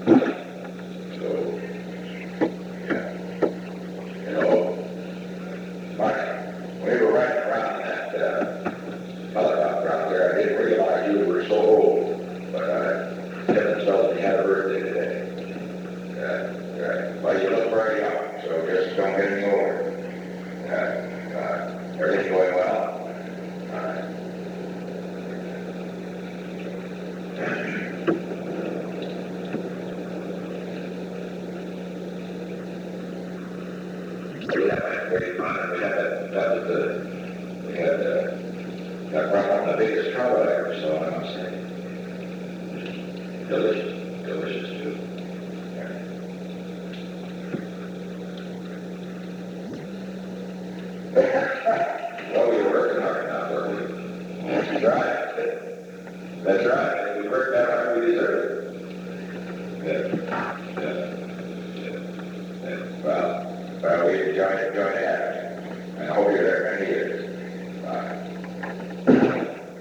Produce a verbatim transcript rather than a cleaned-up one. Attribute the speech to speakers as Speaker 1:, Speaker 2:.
Speaker 1: So, yeah, you know, Mark, when we were riding around that uh, helicopter out there, I didn't realize you were so old, but I didn't tell that you had a birthday today. Uh, uh, well, you look very young, so just don't get any older. Uh, uh, everything's going well. Uh, we had a great fun. We had that, that was the, we had uh, that brought on the biggest trout I ever saw, I must say. Delicious, delicious too. Well, we were working hard now, weren't we? That's right. That's right. We worked that hard, we deserved it. Yeah. Yeah. Yeah. Well, well, we enjoyed, enjoyed having it. I hope you're there many years.